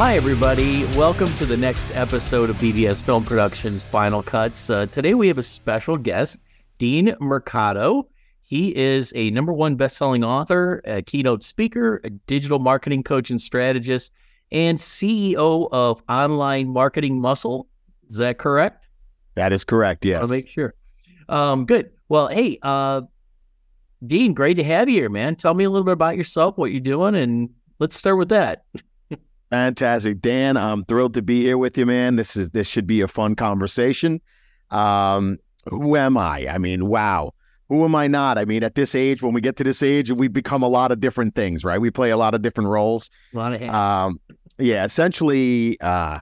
Hi, everybody. Welcome to the next episode of BBS Film Productions Final Cuts. Today we have a special guest, Dean Mercado. He is a #1 best-selling author, a keynote speaker, a digital marketing coach and strategist, and CEO of Online Marketing Muscle. Is that correct? That is correct, yes. I'll make sure. Good. Well, hey, Dean, great to have you here, man. Tell me a little bit about yourself, what you're doing, and let's start with that. Fantastic. Dan, I'm thrilled to be here with you, man. This should be a fun conversation. Who am I? I mean, wow. Who am I not? I mean, at this age, when we get to this age, we become a lot of different things, right? We play a lot of different roles. A lot of hands. Yeah, essentially,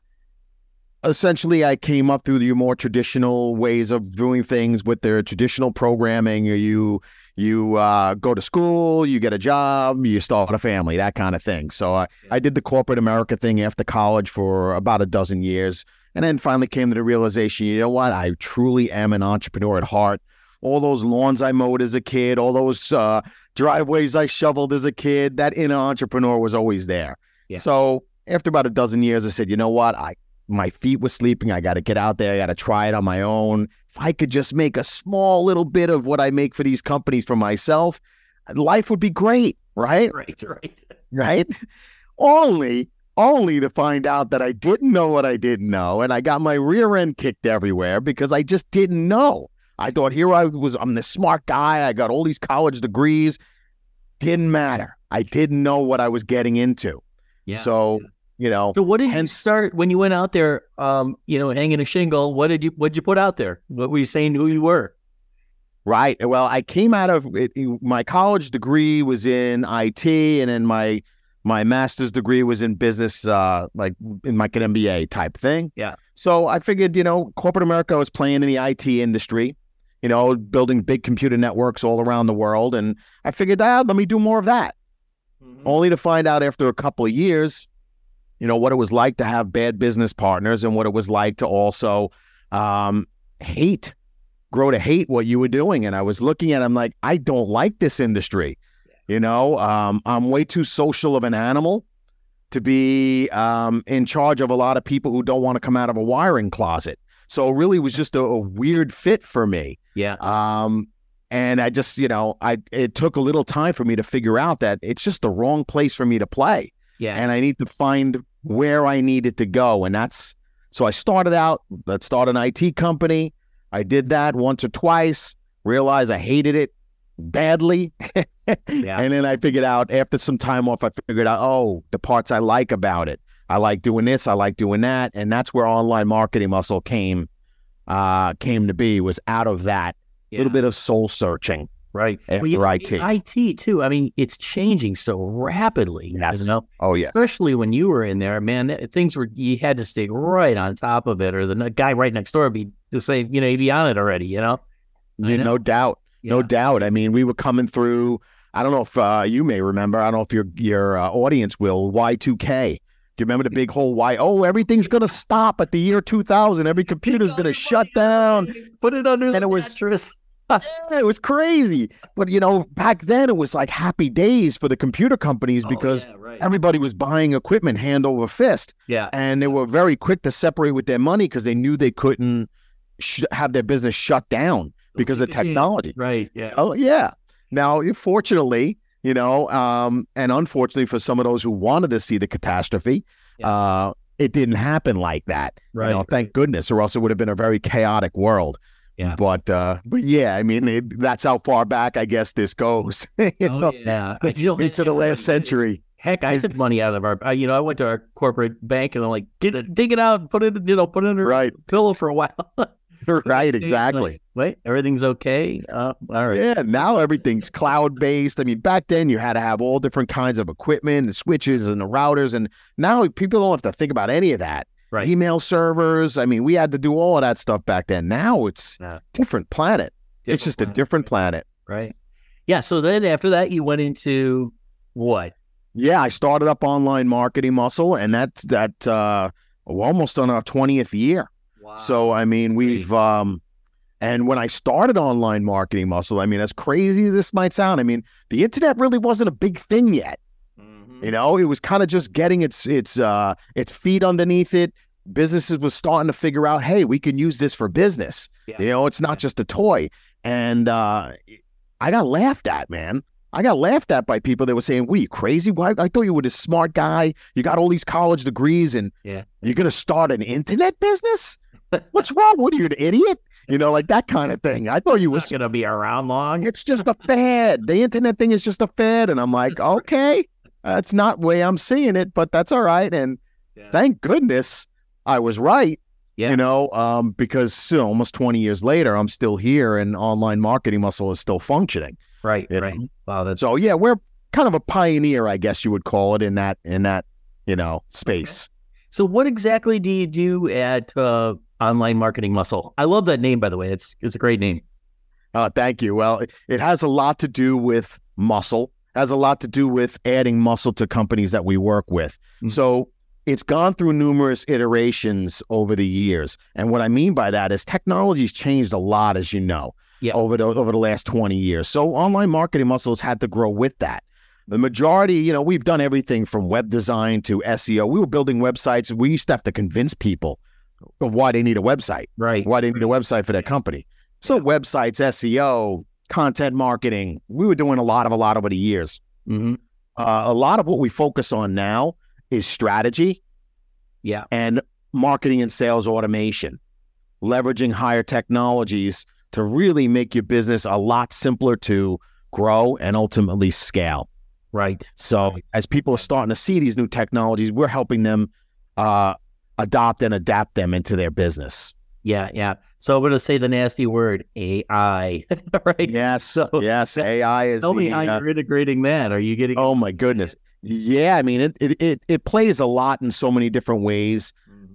I came up through the more traditional ways of doing things with their traditional programming. You go to school, you get a job, you start a family, that kind of thing. So I did the corporate America thing after college for about a dozen years, and then finally came to the realization, you know what? I truly am an entrepreneur at heart. All those lawns I mowed as a kid, all those driveways I shoveled as a kid, that inner entrepreneur was always there. Yeah. So after about a dozen years, I said, you know what? My feet were sleeping. I got to get out there. I got to try it on my own. If I could just make a small little bit of what I make for these companies for myself, life would be great, right? Right. Only to find out that I didn't know what I didn't know, and I got my rear end kicked everywhere because I just didn't know. I thought I'm this smart guy. I got all these college degrees. Didn't matter. I didn't know what I was getting into. Yeah. So what did you start when you went out there, hanging a shingle? What did you put out there? What were you saying who you were? Right. Well, I came out of it. My college degree was in IT, and then my master's degree was in business, like an MBA type thing. Yeah. So I figured, corporate America was playing in the IT industry, building big computer networks all around the world. And I figured, let me do more of that. Mm-hmm. Only to find out after a couple of years, what it was like to have bad business partners and what it was like to also grow to hate what you were doing. And I was looking at it, I'm like, I don't like this industry. I'm way too social of an animal to be in charge of a lot of people who don't want to come out of a wiring closet. So it really was just a weird fit for me. Yeah. And I just, it took a little time for me to figure out that it's just the wrong place for me to play. Yeah. And I need to find where I needed to go. And so I started out, let's start an IT company. I did that once or twice, realized I hated it badly. Yeah. And then I figured out after some time off, I figured out, the parts I like about it. I like doing this, I like doing that. And that's where Online Marketing Muscle came to be, was out of that little bit of soul searching. Right. After IT. IT too. I mean, it's changing so rapidly. Yes. Oh, yeah. Especially when you were in there, man, you had to stay right on top of it, or the guy right next door would be the same, he'd be on it already, No doubt. Yeah. No doubt. I mean, we were coming through, I don't know if you may remember, I don't know if your audience will, Y2K. Do you remember the big whole everything's going to stop at the year 2000. Every computer's going to shut down. Put it under the mattress. It was crazy. But, back then it was like happy days for the computer companies because everybody was buying equipment hand over fist. Yeah. And they were very quick to separate with their money because they knew they couldn't have their business shut down because of technology. Right. Yeah. Oh, yeah. Now, fortunately, and unfortunately for some of those who wanted to see the catastrophe, it didn't happen like that. Right. Thank goodness, or else it would have been a very chaotic world. Yeah. But yeah, I mean, that's how far back I guess this goes. Into the last century. Heck, I took money out of our, I went to our corporate bank and I'm like, dig it out and put it under a pillow for a while. Right, exactly. Like, wait, everything's okay? All right. Yeah, now everything's cloud-based. I mean, back then you had to have all different kinds of equipment, the switches and the routers, and now people don't have to think about any of that. Right. Email servers. I mean, we had to do all of that stuff back then. Now it's different planet. It's just a different planet. Right. Yeah. So then after that, you went into what? Yeah, I started up Online Marketing Muscle, and that's we're almost on our 20th year. Wow. So, I mean, we've, and when I started Online Marketing Muscle, I mean, as crazy as this might sound, I mean, the internet really wasn't a big thing yet. Mm-hmm. You know, it was kind of just getting its feet underneath it. Businesses was starting to figure out, hey, we can use this for business. Yeah. You know, it's not just a toy. And I got laughed at, man. I got laughed at by people that were saying, what are you, crazy? Why? I thought you were this smart guy. You got all these college degrees and you're going to start an internet business? What's wrong? What are you, an idiot? You know, like that kind of thing. I thought you was going to be around long. It's just a fad. The internet thing is just a fad. And I'm like, okay, that's not the way I'm seeing it, but that's all right. And thank goodness I was right. You know, because still almost 20 years later, I'm still here and online marketing muscle is still functioning. Right. Wow. So yeah, we're kind of a pioneer, I guess you would call it in that, you know, space. Okay. So what exactly do you do at Online Marketing Muscle? I love that name, by the way. It's a great name. Thank you. Well, it has a lot to do with muscle, has a lot to do with adding muscle to companies that we work with. Mm-hmm. So it's gone through numerous iterations over the years. And what I mean by that is technology's changed a lot, as you know, over the last 20 years. So online marketing muscle has had to grow with that. The majority, you know, we've done everything from web design to SEO. We were building websites. We used to have to convince people of why they need a website, right? Why they need a website for their company. So websites, SEO, content marketing, we were doing a lot over the years. Mm-hmm. A lot of what we focus on now is strategy and marketing and sales automation, leveraging higher technologies to really make your business a lot simpler to grow and ultimately scale. Right. So as people are starting to see these new technologies, we're helping them adopt and adapt them into their business. Yeah. So I'm going to say the nasty word, AI. Right? Yes. AI is. Tell me how you're integrating that. Are you getting? Oh my goodness. Yeah. I mean, it plays a lot in so many different ways.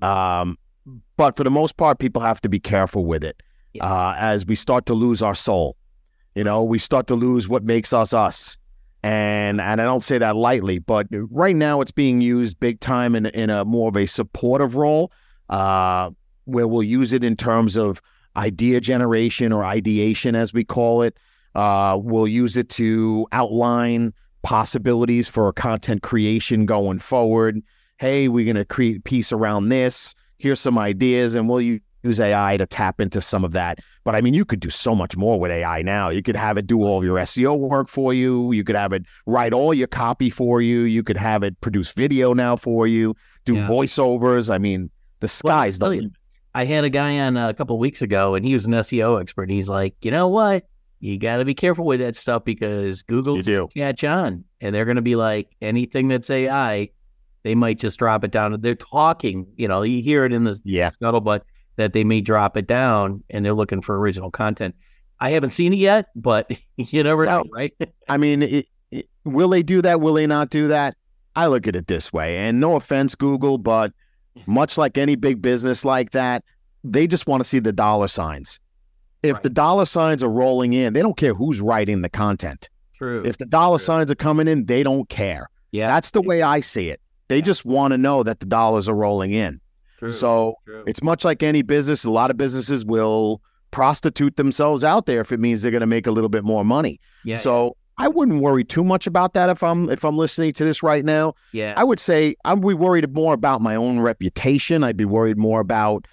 But for the most part, people have to be careful with it as we start to lose our soul. You know, we start to lose what makes us us. And I don't say that lightly, but right now it's being used big time in a more of a supportive role, where we'll use it in terms of idea generation or ideation, as we call it. We'll use it to outline possibilities for content creation going forward. Hey, we're going to create a piece around this. Here's some ideas, and we'll use AI to tap into some of that. But I mean, you could do so much more with AI now. You could have it do all of your SEO work for you. You could have it write all your copy for you. You could have it produce video now for you, do voiceovers. I mean, the sky's the limit. I had a guy on a couple of weeks ago, and he was an SEO expert. He's like, you know what? You got to be careful with that stuff because Google's going to catch on, and they're going to be like, anything that's AI, they might just drop it down. They're talking, you know, you hear it in the scuttlebutt that they may drop it down, and they're looking for original content. I haven't seen it yet, but you never know, right? I mean, will they do that? Will they not do that? I look at it this way, and no offense, Google, but much like any big business like that, they just want to see the dollar signs. If the dollar signs are rolling in, they don't care who's writing the content. True. If the dollar signs are coming in, they don't care. Yeah. That's the way I see it. They just want to know that the dollars are rolling in. True. So it's much like any business. A lot of businesses will prostitute themselves out there if it means they're going to make a little bit more money. Yeah, so I wouldn't worry too much about that if I'm listening to this right now. Yeah. I would say I'd be worried more about my own reputation. I'd be worried more about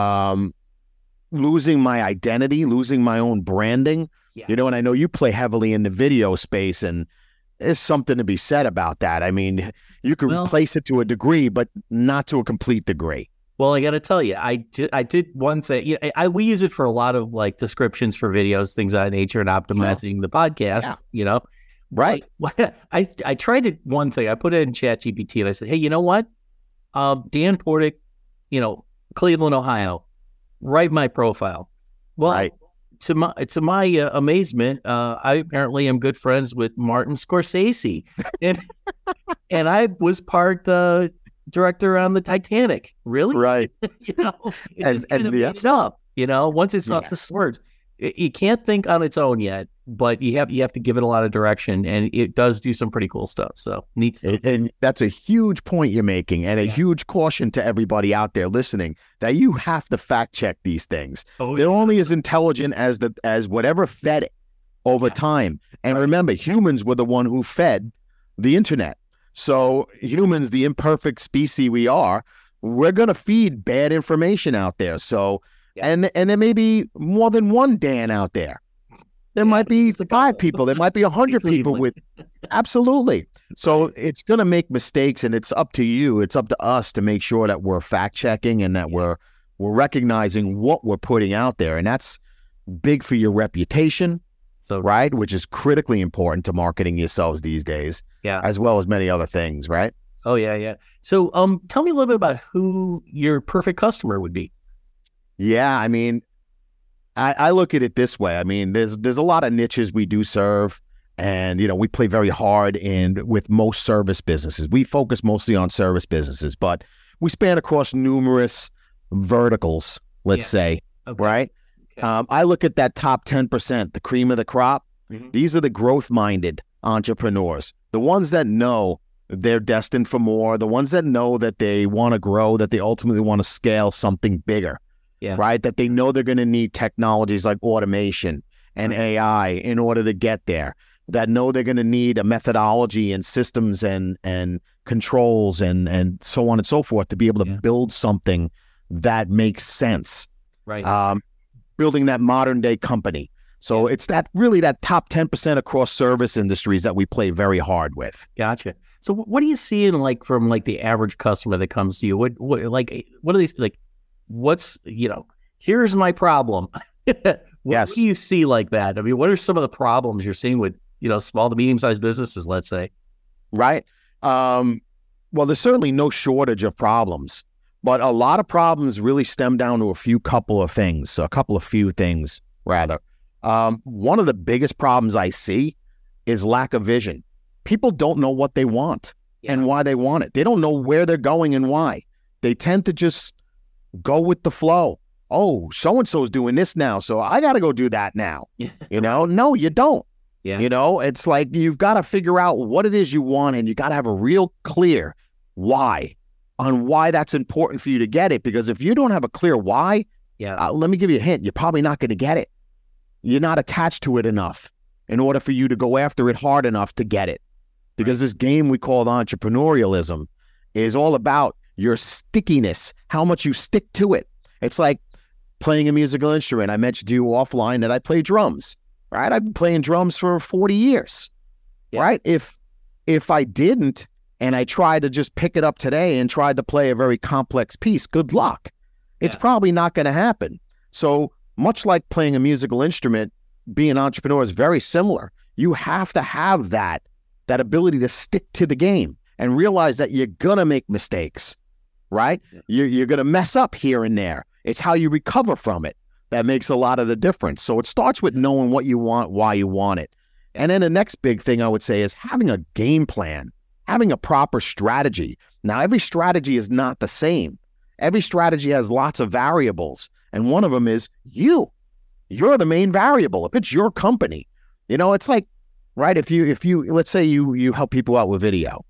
losing my identity, losing my own branding. Yeah. You know, and I know you play heavily in the video space, and there's something to be said about that. I mean, you can replace it to a degree, but not to a complete degree. Well, I got to tell you, I did one thing. You know, we use it for a lot of like descriptions for videos, things of that nature, and optimizing the podcast. Yeah. You know, right? I tried it one thing. I put it in ChatGPT, and I said, "Hey, you know what? Dan Portick, you know, Cleveland, Ohio, write my profile." Well, to my amazement, I apparently am good friends with Martin Scorsese, and I was part director on the Titanic. Really? Right. You know, it's made up. You know, once it's off the words, you can't think on its own yet, but you have to give it a lot of direction, and it does do some pretty cool stuff. So neat stuff. And that's a huge point you're making, and a huge caution to everybody out there listening that you have to fact check these things. They're only as intelligent as whatever fed it over time. And remember, humans were the one who fed the internet. So humans, the imperfect species we are, we're going to feed bad information out there. So, and there may be more than one Dan out there. There might be 5 people. There might be 100 people with, absolutely. So it's going to make mistakes, and it's up to you. It's up to us to make sure that we're fact checking and that we're recognizing what we're putting out there. And that's big for your reputation. So, right, which is critically important to marketing yourselves these days, as well as many other things, right? Oh, yeah. So tell me a little bit about who your perfect customer would be. Yeah, I mean, I look at it this way. I mean, there's a lot of niches we do serve, and, you know, we play very hard with most service businesses. We focus mostly on service businesses, but we span across numerous verticals, let's say, right? Okay. I look at that top 10%, the cream of the crop. Mm-hmm. These are the growth-minded entrepreneurs, the ones that know they're destined for more, the ones that know that they want to grow, that they ultimately want to scale something bigger, right? That they know they're going to need technologies like automation and AI in order to get there, that know they're going to need a methodology and systems and controls and so on and so forth to be able to build something that makes sense. Right. Building that modern day company. So it's that top 10% across service industries that we play very hard with. Gotcha. So what do you see in from the average customer that comes to you? What are these, what's, here's my problem. What do you see like that? I mean, what are some of the problems you're seeing with, small to medium-sized businesses, let's say? Right. Well, there's certainly no shortage of problems. But a lot of problems really stem down to a few things, rather. One of the biggest problems I see is lack of vision. People don't know what they want and why they want it. They don't know where they're going and why. They tend to just go with the flow. Oh, so-and-so is doing this now, so I got to go do that now. No, you don't. It's like you've got to figure out what it is you want, and you got to have a real clear why. On why that's important for you to get it. Because if you don't have a clear why, let me give you a hint, you're probably not going to get it. You're not attached to it enough in order for you to go after it hard enough to get it. Because this game we call entrepreneurialism is all about your stickiness, how much you stick to it. It's like playing a musical instrument. I mentioned to you offline that I play drums, right? I've been playing drums for 40 years, right? If I didn't, and I tried to just pick it up today and tried to play a very complex piece, good luck. It's probably not going to happen. So much like playing a musical instrument, being an entrepreneur is very similar. You have to have that ability to stick to the game and realize that you're going to make mistakes, right? You're going to mess up here and there. It's how you recover from it that makes a lot of the difference. So it starts with knowing what you want, why you want it. And then the next big thing I would say is having a game plan. Having a proper strategy. Now, every strategy is not the same. Every strategy has lots of variables. And one of them is you. You're the main variable. If it's your company, it's like, right, if you let's say you help people out with video,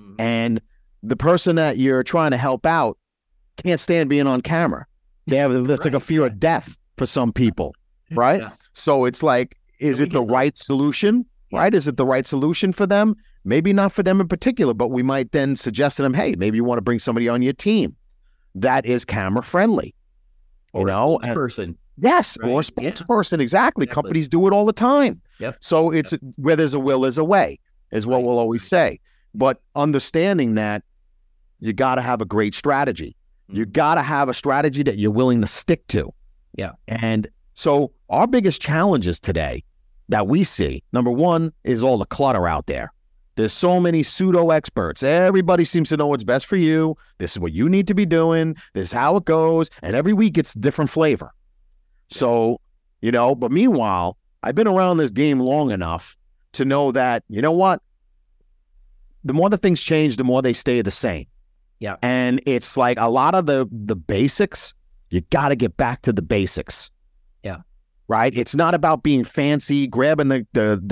and the person that you're trying to help out can't stand being on camera. They have like a fear of death for some people, right? So it's like, is it the right solution, right? Is it the right solution for them? Maybe not for them in particular, but we might then suggest to them, hey, maybe you want to bring somebody on your team that is camera friendly. Or a spokesperson. Yes, right? Or a spokesperson, exactly. Companies do it all the time. So it's where there's a will, there's a way, is what we'll always say. But understanding that you got to have a great strategy. You got to have a strategy that you're willing to stick to. And so our biggest challenges today that we see, number one, is all the clutter out there. There's so many pseudo experts. Everybody seems to know what's best for you. This is what you need to be doing. This is how it goes. And every week it's different flavor. So, but meanwhile, I've been around this game long enough to know that, you know what? The more the things change, the more they stay the same. And it's like a lot of the basics, you got to get back to the basics. Right? It's not about being fancy, grabbing the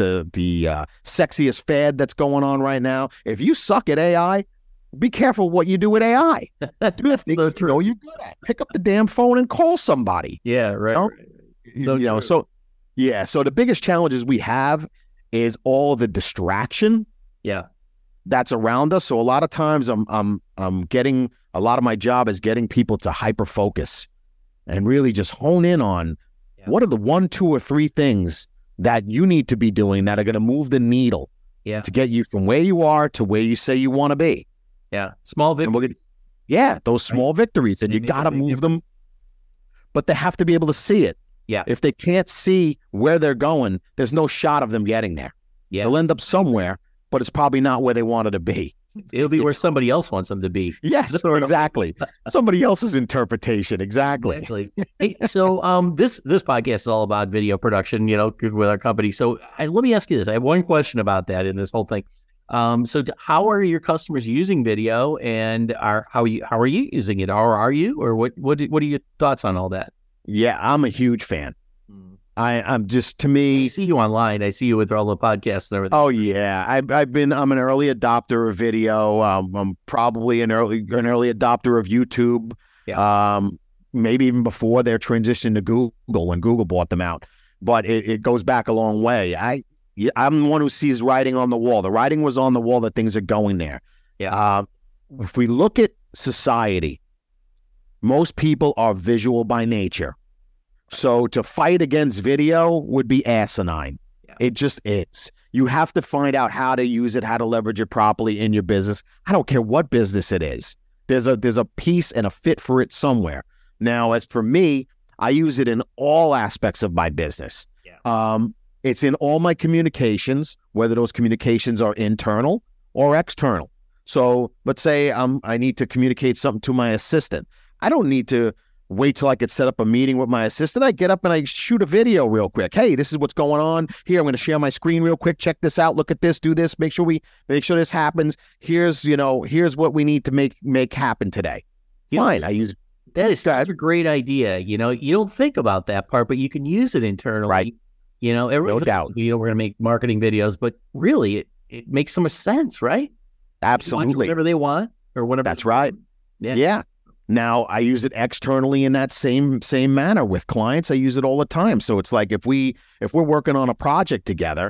sexiest fad that's going on right now. If you suck at AI, be careful what you do with AI. Do the thing you're good at. Pick up the damn phone and call somebody. Right. So the biggest challenges we have is all the distraction. that's around us. So a lot of times I'm getting, a lot of my job is getting people to hyper focus and really just hone in on what are the 1, 2, or 3 things that you need to be doing that are going to move the needle to get you from where you are to where you say you want to be. Yeah. Small victories. Those small victories, and you got to move them, but they have to be able to see it. Yeah. If they can't see where they're going, there's no shot of them getting there. Yeah. They'll end up somewhere, but it's probably not where they wanted to be. It'll be where somebody else wants them to be. Yes, exactly. Somebody else's interpretation. Exactly. Hey, so this podcast is all about video production, with our company. So let me ask you this. I have one question about that in this whole thing. So how are your customers using video, and how are you using it? Or are you? Or what are your thoughts on all that? Yeah, I'm a huge fan. I'm just, to me, I see you online. I see you with all the podcasts and everything. Oh yeah, I'm an early adopter of video. I'm probably an early adopter of YouTube. Yeah. Maybe even before their transition to Google when Google bought them out. But it goes back a long way. I'm the one who sees writing on the wall. The writing was on the wall that things are going there. Yeah. If we look at society, most people are visual by nature. So to fight against video would be asinine. Yeah. It just is. You have to find out how to use it, how to leverage it properly in your business. I don't care what business it is. There's a piece and a fit for it somewhere. Now, as for me, I use it in all aspects of my business. Yeah. It's in all my communications, whether those communications are internal or external. So let's say I need to communicate something to my assistant. I don't need to wait till I could set up a meeting with my assistant. I get up and I shoot a video real quick. Hey, this is what's going on here. I'm going to share my screen real quick. Check this out. Look at this. Do this. Make sure this happens. Here's what we need to make happen today. Fine. That is such a great idea. You don't think about that part, but you can use it internally. Right. No doubt. We're going to make marketing videos, but really it makes so much sense, right? Absolutely. Whatever they want or whatever. That's right. Yeah. Now, I use it externally in that same manner with clients. I use it all the time. So it's like if we're working on a project together,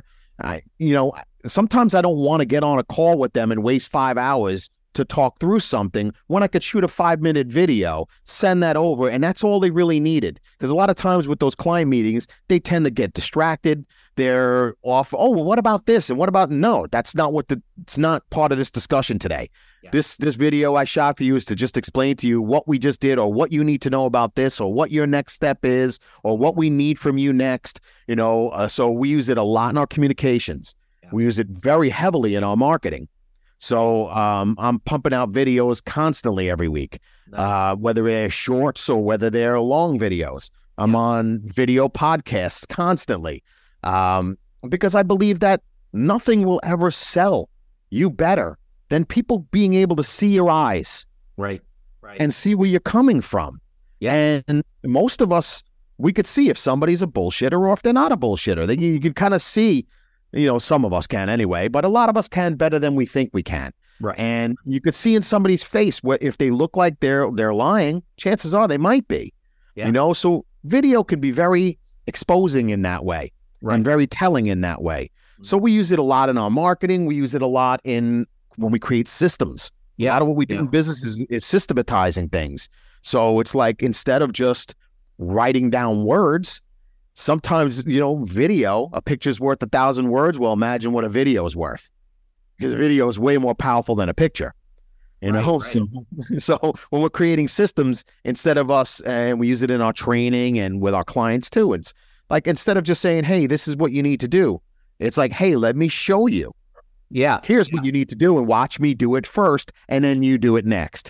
sometimes I don't want to get on a call with them and waste 5 hours to talk through something when I could shoot a 5-minute video, send that over, and that's all they really needed. Because a lot of times with those client meetings, they tend to get distracted. They're off. Oh, well, what about this? And what about, no, it's not part of this discussion today. Yeah. This video I shot for you is to just explain to you what we just did, or what you need to know about this, or what your next step is, or what we need from you next. So we use it a lot in our communications. Yeah. We use it very heavily in our marketing. So I'm pumping out videos constantly every week, whether they're shorts or whether they're long videos. I'm on video podcasts constantly because I believe that nothing will ever sell you better than people being able to see your eyes, right, and see where you're coming from. Yeah. And most of us, we could see if somebody's a bullshitter or if they're not a bullshitter. You can kind of see. Some of us can anyway, but a lot of us can better than we think we can. Right. And you could see in somebody's face where if they look like they're lying, chances are they might be. Yeah. So video can be very exposing in that way, right, and very telling in that way. Mm-hmm. So we use it a lot in our marketing. We use it a lot when we create systems. Yeah. A lot of what we do in business is systematizing things. So it's like, instead of just writing down words, sometimes, video, a picture's worth 1,000 words. Well, imagine what a video is worth, because a video is way more powerful than a picture. Right. So when we're creating systems, instead of us, and we use it in our training and with our clients too, it's like, instead of just saying, hey, this is what you need to do, it's like, hey, let me show you. Yeah. Here's what you need to do, and watch me do it first, and then you do it next.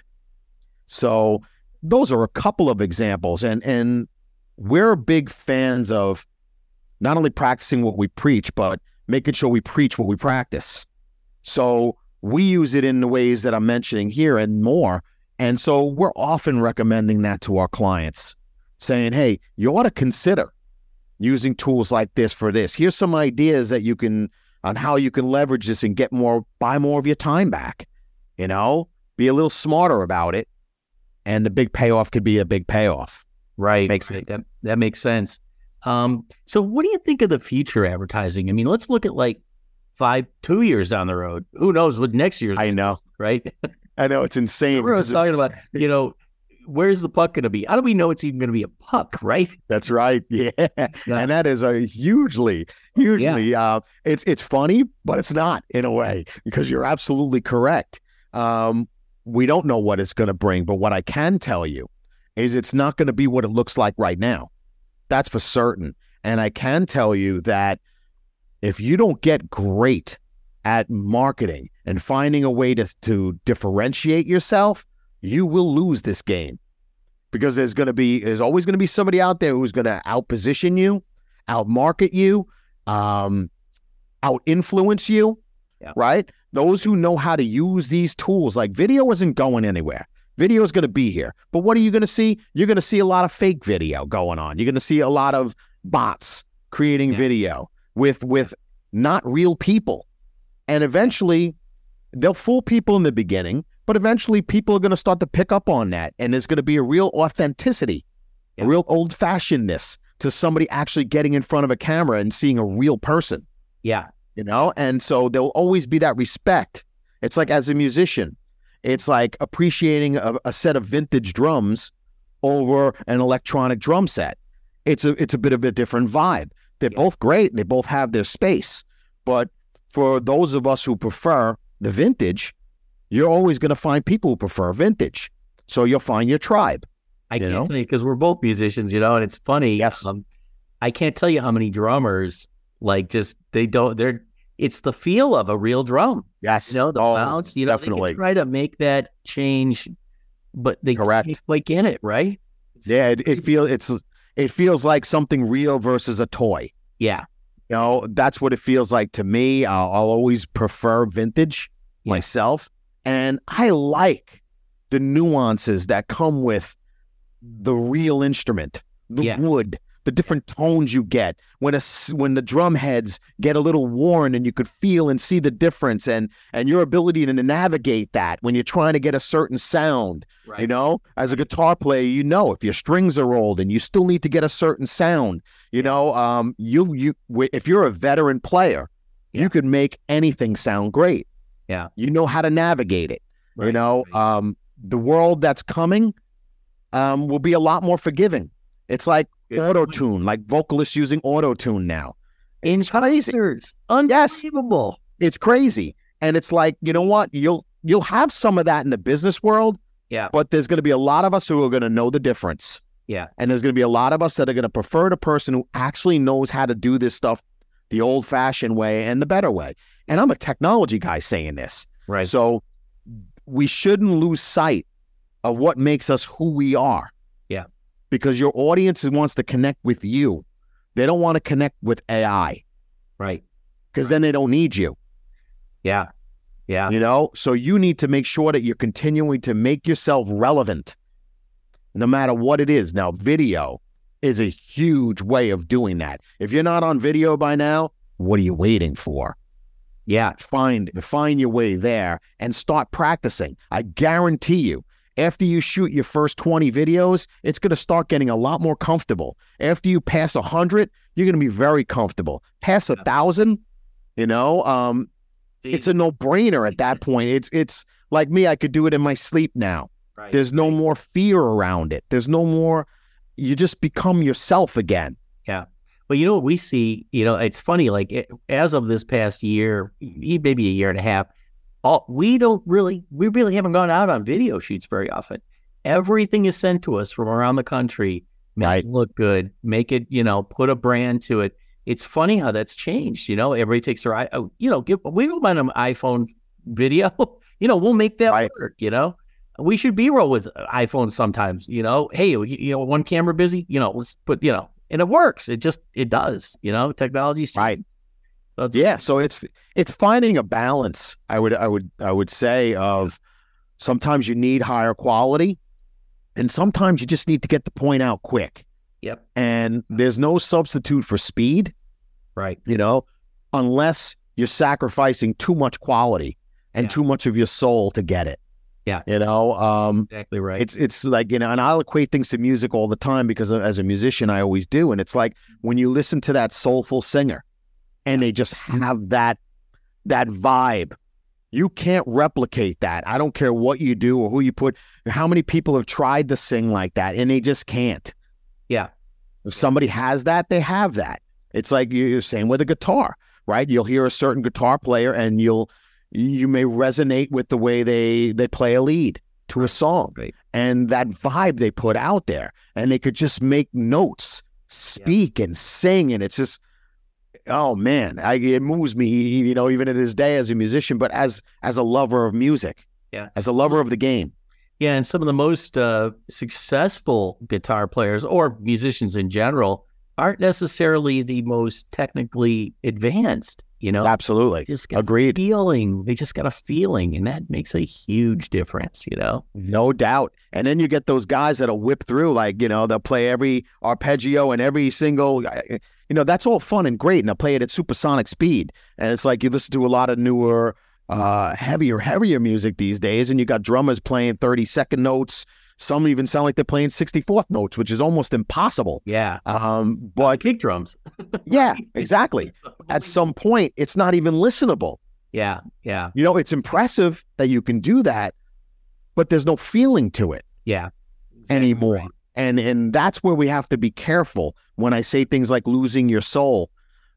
So those are a couple of examples. And we're big fans of not only practicing what we preach, but making sure we preach what we practice. So we use it in the ways that I'm mentioning here and more. And so we're often recommending that to our clients, saying, hey, you ought to consider using tools like this for this. Here's some ideas that on how you can leverage this and buy more of your time back. Be a little smarter about it. And the big payoff could be a big payoff. Right. Makes sense. That makes sense. So what do you think of the future advertising? I mean, let's look at like 2 years down the road. Who knows what next year's? I know. Right? I know, it's insane. We're talking about, where's the puck going to be? How do we know it's even going to be a puck, right? That's right. Yeah. And that is a hugely, it's funny, but it's not in a way, because you're absolutely correct. We don't know what it's going to bring, but what I can tell you is it's not going to be what it looks like right now. That's for certain. And I can tell you that if you don't get great at marketing and finding a way to differentiate yourself, you will lose this game, because there's always going to be somebody out there who's going to outposition you, outmarket you, out-influence you, right? Those who know how to use these tools, like video isn't going anywhere. Video is going to be here. But what are you going to see? You're going to see a lot of fake video going on. You're going to see a lot of bots creating video with not real people. And eventually, they'll fool people in the beginning, but eventually people are going to start to pick up on that. And there's going to be a real authenticity, a real old-fashionedness to somebody actually getting in front of a camera and seeing a real person. Yeah. And so there'll always be that respect. It's like, as a musician, it's like appreciating a set of vintage drums over an electronic drum set. It's a bit of a different vibe. They're both great. They both have their space. But for those of us who prefer the vintage, you're always going to find people who prefer vintage. So you'll find your tribe. I can't tell you, because we're both musicians, and it's funny. Yes. I can't tell you how many drummers, it's the feel of a real drum. Yes. The bounce, definitely. They can try to make that change, but they can't quite get it, right? It feels like something real versus a toy. Yeah. That's what it feels like to me. I'll always prefer vintage myself. And I like the nuances that come with the real instrument, the wood, the different tones you get when the drum heads get a little worn, and you could feel and see the difference, and your ability to navigate that when you're trying to get a certain sound. Right. As a guitar player, if your strings are old and you still need to get a certain sound, if you're a veteran player, you could make anything sound great. Yeah. You know how to navigate it. Right. The world that's coming will be a lot more forgiving. It's like auto-tune, like vocalists using auto-tune now. It's crazy. Unbelievable. Yes, it's crazy. And it's like, you know what? You'll have some of that in the business world. Yeah. But there's going to be a lot of us who are going to know the difference. Yeah. And there's going to be a lot of us that are going to prefer the person who actually knows how to do this stuff the old-fashioned way and the better way. And I'm a technology guy saying this. Right. So we shouldn't lose sight of what makes us who we are. Yeah. Because your audience wants to connect with you. They don't want to connect with AI. Right. Because then they don't need you. Yeah. Yeah. So you need to make sure that you're continuing to make yourself relevant, no matter what it is. Now, video is a huge way of doing that. If you're not on video by now, what are you waiting for? Yeah. Find your way there and start practicing. I guarantee you, after you shoot your first 20 videos, it's going to start getting a lot more comfortable. After you pass 100, you're going to be very comfortable. Pass 1,000, it's a no-brainer at that point. It's like me, I could do it in my sleep now. Right. There's no more fear around it. There's no more, you just become yourself again. Yeah. But what we see, it's funny, like as of this past year, maybe a year and a half, we really haven't gone out on video shoots very often. Everything is sent to us from around the country. Make it look good, make it, put a brand to it. It's funny how that's changed. Everybody takes their we don't mind an iPhone video. We'll make that work. We should B-roll with iPhones sometimes. Hey, one camera busy. Let's put. And it works. It does. Technology's right. So it's finding a balance. I would say of sometimes you need higher quality, and sometimes you just need to get the point out quick. Yep. And there's no substitute for speed. Right. Unless you're sacrificing too much quality and too much of your soul to get it. Yeah. Exactly right. It's like, and I'll equate things to music all the time because as a musician, I always do. And it's like when you listen to that soulful singer and they just have that that vibe. You can't replicate that. I don't care what you do or who you put. How many people have tried to sing like that and they just can't? Yeah. If somebody has that, they have that. It's like you're saying with a guitar, right? You'll hear a certain guitar player and you may resonate with the way they play a lead to a song. Right. And that vibe they put out there, and they could just make notes, speak and sing. And it's just, oh man, it moves me, even in his day as a musician, but as a lover of music, as a lover of the game. Yeah, and some of the most successful guitar players or musicians in general aren't necessarily the most technically advanced, Absolutely. Just got Agreed. They just got a feeling, and that makes a huge difference, No doubt. And then you get those guys that'll whip through, like, they'll play every arpeggio and every single, that's all fun and great, and they'll play it at supersonic speed. And it's like you listen to a lot of newer, heavier music these days, and you got drummers playing 30-second notes. Some even sound like they're playing 64th notes, which is almost impossible. Yeah. But kick drums. Yeah, exactly. At some point, it's not even listenable. Yeah. Yeah. It's impressive that you can do that, but there's no feeling to it. Yeah. Anymore. Right. And that's where we have to be careful when I say things like losing your soul.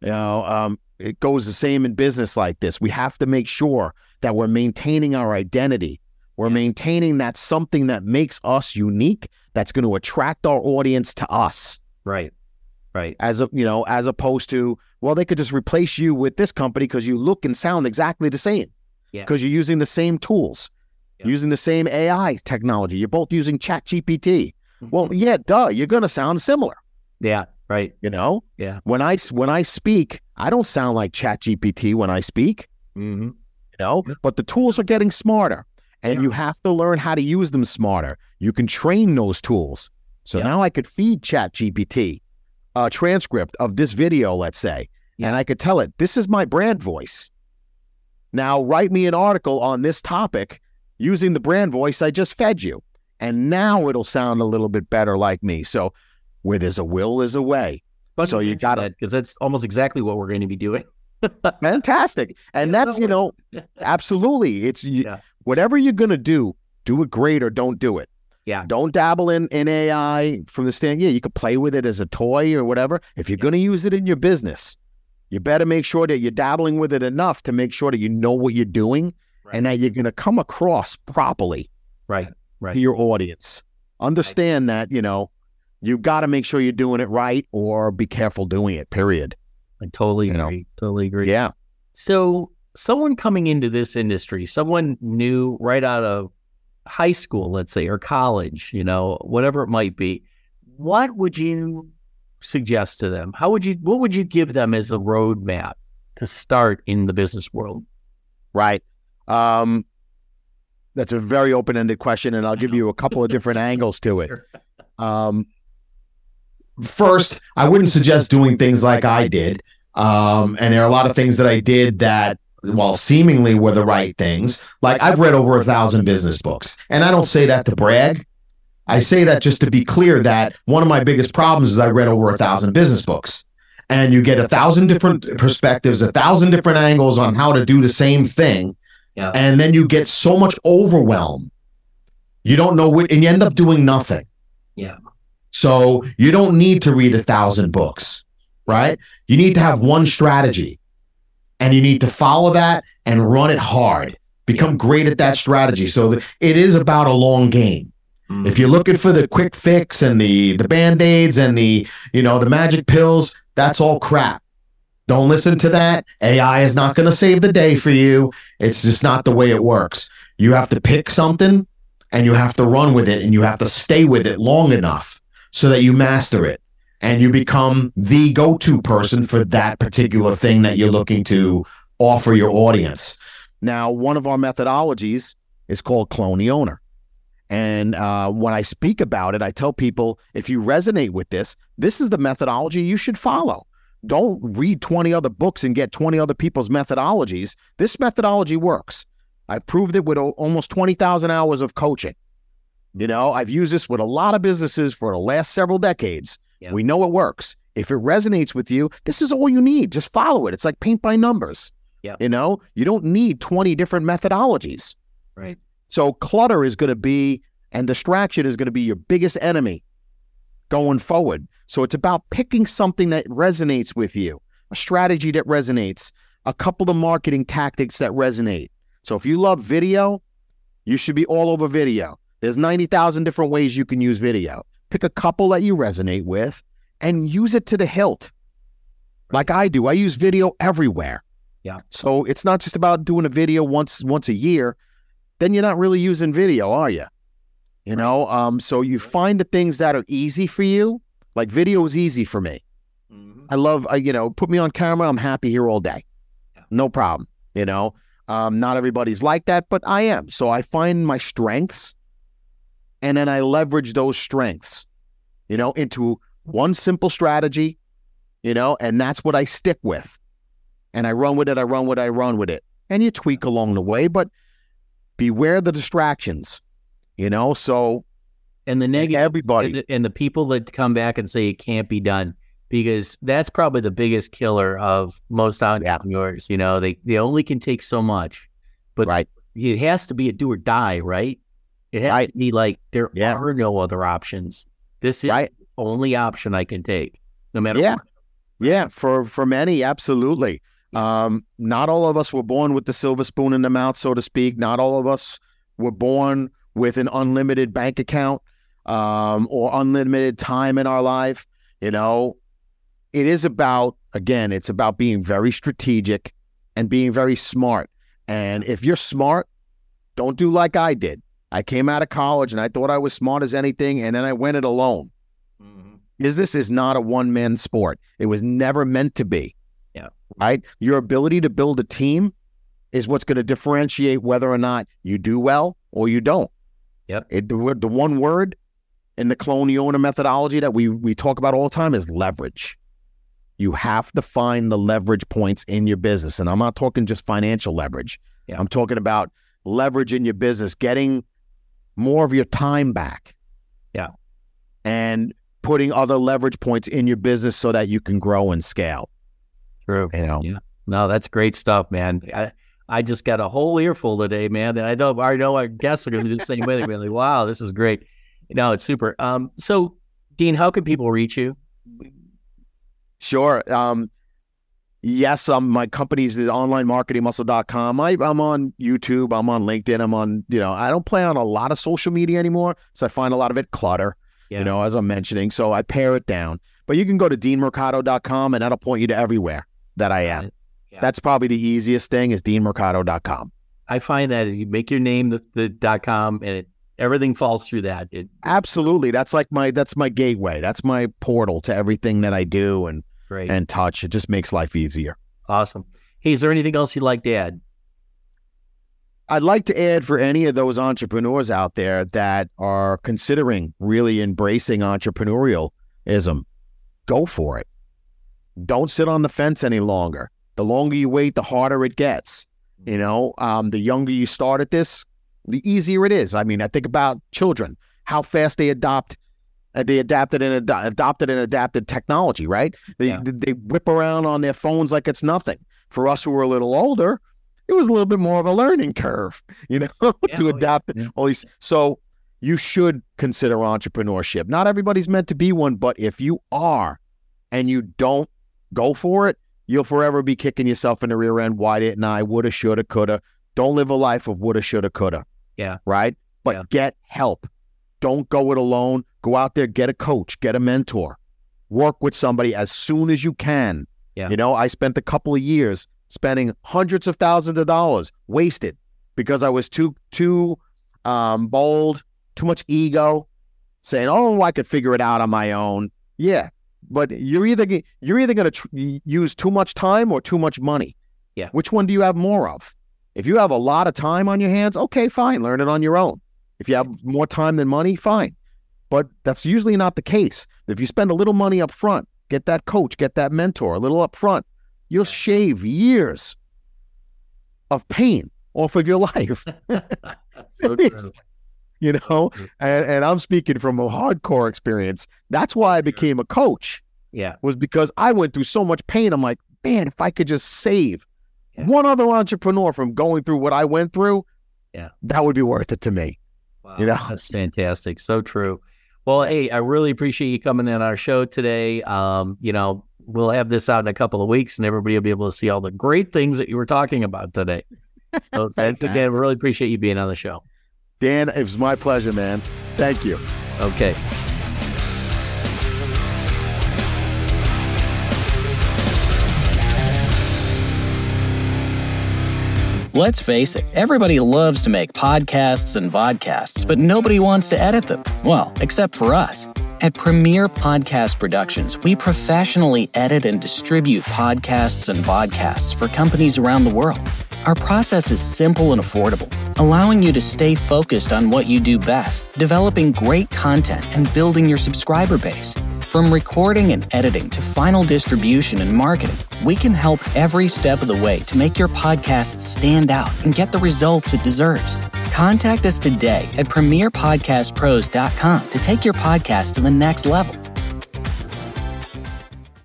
It goes the same in business like this. We have to make sure that we're maintaining our identity. We're maintaining that something that makes us unique, that's going to attract our audience to us. Right. Right. As opposed to, well, they could just replace you with this company because you look and sound exactly the same. Yeah. Because you're using the same tools, using the same AI technology. You're both using ChatGPT. Well, yeah, duh, you're going to sound similar. Yeah. Right. Yeah. When I speak, I don't sound like ChatGPT when I speak. Mm-hmm. But the tools are getting smarter. And you have to learn how to use them smarter. You can train those tools. So now I could feed ChatGPT a transcript of this video, let's say, and I could tell it, this is my brand voice. Now write me an article on this topic using the brand voice I just fed you. And now it'll sound a little bit better like me. So where there's a will, there's a way. So you got to, because that's almost exactly what we're going to be doing. Fantastic. And that's, absolutely. It's whatever you're going to do it great or don't do it. Yeah. Don't dabble in AI from the stand. Yeah, you could play with it as a toy or whatever. If you're going to use it in your business, you better make sure that you're dabbling with it enough to make sure that you know what you're doing and that you're going to come across properly to your audience. Understand that, you've got to make sure you're doing it right or be careful doing it, period. I totally agree. Totally agree. Yeah. So someone coming into this industry, someone new right out of high school, let's say, or college, whatever it might be, what would you suggest to them? What would you give them as a roadmap to start in the business world? Right. That's a very open-ended question, and I'll give you a couple of different angles to it. Sure. First, I wouldn't suggest doing things like I did. And there are a lot of things that I did that, while seemingly were the right things, like I've read over 1,000 business books. And I don't say that to brag. I say that just to be clear that one of my biggest problems is I read over 1,000 business books. And you get 1,000 different perspectives, 1,000 different angles on how to do the same thing. Yeah. And then you get so much overwhelm. You don't know what, and you end up doing nothing. Yeah. So you don't need to read 1,000 books, right? You need to have one strategy, and you need to follow that and run it hard. Become great at that strategy. So it is about a long game. Mm-hmm. If you're looking for the quick fix and the Band-Aids and the magic pills, that's all crap. Don't listen to that. AI is not going to save the day for you. It's just not the way it works. You have to pick something and you have to run with it, and you have to stay with it long enough so that you master it and you become the go-to person for that particular thing that you're looking to offer your audience. Now, one of our methodologies is called Clone the Owner. And when I speak about it, I tell people, if you resonate with this is the methodology you should follow. Don't read 20 other books and get 20 other people's methodologies. This methodology works. I've proved it with almost 20,000 hours of coaching. I've used this with a lot of businesses for the last several decades. Yep. We know it works. If it resonates with you, this is all you need. Just follow it. It's like paint by numbers. Yeah. You know, you don't need 20 different methodologies. Right. So clutter is going to be, and distraction is going to be your biggest enemy going forward. So it's about picking something that resonates with you, a strategy that resonates, a couple of marketing tactics that resonate. So if you love video, you should be all over video. There's 90,000 different ways you can use video. Pick a couple that you resonate with and use it to the hilt. Like I do. I use video everywhere. Yeah. So it's not just about doing a video once a year. Then you're not really using video, are you? You know, so you find the things that are easy for you. Like video is easy for me. Mm-hmm. I love, put me on camera. I'm happy here all day. Yeah. No problem. You know, not everybody's like that, but I am. So I find my strengths and then I leverage those strengths, into one simple strategy, and that's what I stick with. And I run with it. And you tweak along the way, but beware the distractions, so. And the negative, everybody. And the people that come back and say it can't be done, because that's probably the biggest killer of most entrepreneurs. They only can take so much, but it has to be a do or die, right? It has to be like there are no other options. This is the only option I can take, no matter what. Yeah, for many, absolutely. Not all of us were born with the silver spoon in the mouth, so to speak. Not all of us were born with an unlimited bank account or unlimited time in our life. It is about, again, it's about being very strategic and being very smart. And if you're smart, don't do like I did. I came out of college and I thought I was smart as anything, and then I went it alone. Mm-hmm. Business is not a one-man sport. It was never meant to be. Yeah. Right? Your ability to build a team is what's going to differentiate whether or not you do well or you don't. Yep. The one word in the Clone methodology that we talk about all the time is leverage. You have to find the leverage points in your business. And I'm not talking just financial leverage. Yeah. I'm talking about leverage in your business, getting more of your time back. Yeah. And putting other leverage points in your business so that you can grow and scale. True. Yeah. No, that's great stuff, man. I just got a whole earful today, man. That I know our guests are going to do the same way. They're going to be like, wow, this is great. It's super. So, Dean, how can people reach you? Sure. Yes, my company's the onlinemarketingmuscle.com. I'm on YouTube. I'm on LinkedIn. I'm on, I don't play on a lot of social media anymore. So I find a lot of it clutter, as I'm mentioning. So I pare it down. But you can go to deanmercado.com and that'll point you to everywhere that I am. Yeah. That's probably the easiest thing is deanmercado.com. I find that as you make your name the .com and everything falls through that. Absolutely. That's my gateway. That's my portal to everything that I do and touch. It just makes life easier. Awesome. Hey, is there anything else you'd like to add? I'd like to add for any of those entrepreneurs out there that are considering really embracing entrepreneurialism, go for it. Don't sit on the fence any longer. The longer you wait, the harder it gets. The younger you start at this, the easier it is. I mean, I think about children, how fast they adopted and adapted technology, right? They whip around on their phones like it's nothing. For us who were a little older, it was a little bit more of a learning curve, to adapt all these. So you should consider entrepreneurship. Not everybody's meant to be one, but if you are and you don't go for it, you'll forever be kicking yourself in the rear end. Why didn't I? Woulda, shoulda, coulda. Don't live a life of woulda, shoulda, coulda. Yeah. Right? But get help. Don't go it alone. Go out there, get a coach, get a mentor. Work with somebody as soon as you can. Yeah. I spent a couple of years spending hundreds of thousands of dollars wasted because I was too bold, too much ego, saying, "Oh, I could figure it out on my own." Yeah, but you're either going to use too much time or too much money. Yeah. Which one do you have more of? If you have a lot of time on your hands, okay, fine, learn it on your own. If you have more time than money, fine. But that's usually not the case. If you spend a little money up front, get that coach, get that mentor, a little up front, you'll shave years of pain off of your life. So true. And I'm speaking from a hardcore experience. That's why I became a coach. Yeah. Was because I went through so much pain. I'm like, man, if I could just save one other entrepreneur from going through what I went through, that would be worth it to me. Wow, that's fantastic. So true. Well, hey, I really appreciate you coming in our show today. We'll have this out in a couple of weeks and everybody will be able to see all the great things that you were talking about today. So thanks again. Really appreciate you being on the show. Dan, it was my pleasure, man. Thank you. Okay. Let's face it, everybody loves to make podcasts and vodcasts, but nobody wants to edit them. Well, except for us. At Premier Podcast Productions, we professionally edit and distribute podcasts and vodcasts for companies around the world. Our process is simple and affordable, allowing you to stay focused on what you do best, developing great content and building your subscriber base. From recording and editing to final distribution and marketing, we can help every step of the way to make your podcast stand out and get the results it deserves. Contact us today at premierpodcastpros.com to take your podcast to the next level.